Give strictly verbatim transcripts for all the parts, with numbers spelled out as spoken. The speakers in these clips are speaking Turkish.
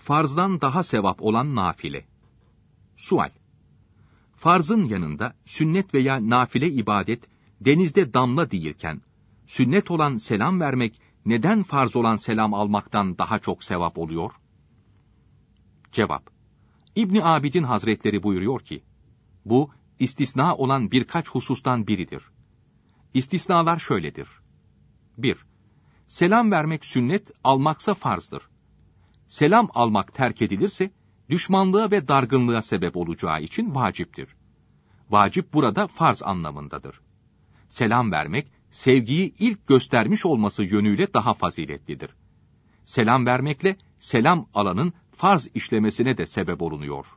Farzdan daha sevap olan nafile. Sual. Farzın yanında sünnet veya nafile ibadet denizde damla değilken, sünnet olan selam vermek neden farz olan selam almaktan daha çok sevap oluyor? Cevap. İbn Abidin Hazretleri buyuruyor ki, bu istisna olan birkaç husustan biridir. İstisnalar şöyledir. bir. Selam vermek sünnet, almaksa farzdır. Selam almak terk edilirse, düşmanlığa ve dargınlığa sebep olacağı için vaciptir. Vacip burada farz anlamındadır. Selam vermek, sevgiyi ilk göstermiş olması yönüyle daha faziletlidir. Selam vermekle, selam alanın farz işlemesine de sebep olunuyor.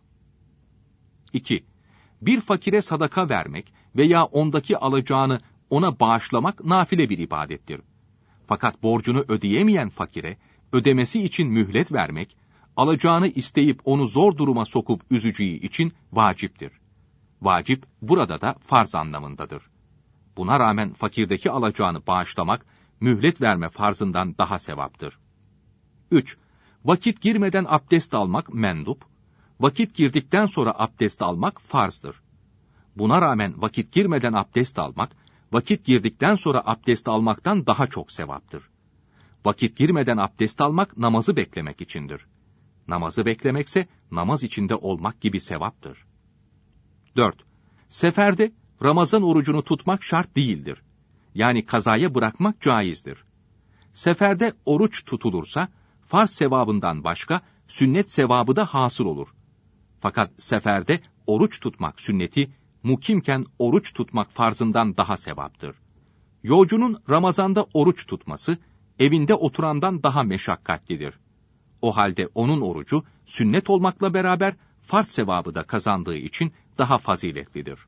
iki. Bir fakire sadaka vermek veya ondaki alacağını ona bağışlamak nafile bir ibadettir. Fakat borcunu ödeyemeyen fakire, ödemesi için mühlet vermek, alacağını isteyip onu zor duruma sokup üzücüğü için vaciptir. Vacip burada da farz anlamındadır. Buna rağmen fakirdeki alacağını bağışlamak, mühlet verme farzından daha sevaptır. üç. Vakit girmeden abdest almak mendup, vakit girdikten sonra abdest almak farzdır. Buna rağmen vakit girmeden abdest almak, vakit girdikten sonra abdest almaktan daha çok sevaptır. Vakit girmeden abdest almak namazı beklemek içindir. Namazı beklemekse namaz içinde olmak gibi sevaptır. dört. Seferde Ramazan orucunu tutmak şart değildir. Yani kazaya bırakmak caizdir. Seferde oruç tutulursa, farz sevabından başka sünnet sevabı da hasıl olur. Fakat seferde oruç tutmak sünneti, mukimken oruç tutmak farzından daha sevaptır. Yolcunun Ramazanda oruç tutması, evinde oturandan daha meşakkatlidir. O halde onun orucu, sünnet olmakla beraber farz sevabı da kazandığı için daha faziletlidir.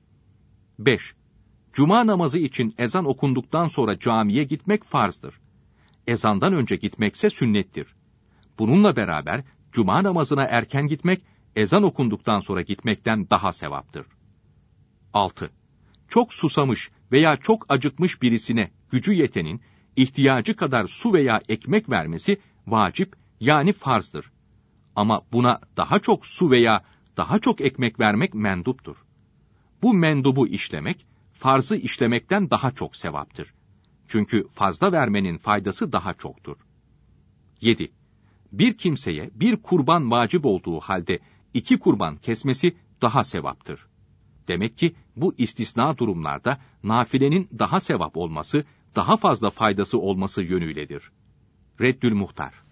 beş. Cuma namazı için ezan okunduktan sonra camiye gitmek farzdır. Ezandan önce gitmekse sünnettir. Bununla beraber cuma namazına erken gitmek, ezan okunduktan sonra gitmekten daha sevaptır. altı. Çok susamış veya çok acıkmış birisine gücü yetenin, ihtiyacı kadar su veya ekmek vermesi vacip, yani farzdır. Ama buna daha çok su veya daha çok ekmek vermek menduptur. Bu mendubu işlemek, farzı işlemekten daha çok sevaptır. Çünkü fazla vermenin faydası daha çoktur. yedi. Bir kimseye bir kurban vacip olduğu halde iki kurban kesmesi daha sevaptır. Demek ki bu istisna durumlarda nafilenin daha sevap olması, daha fazla faydası olması yönüyledir. Reddül Muhtar.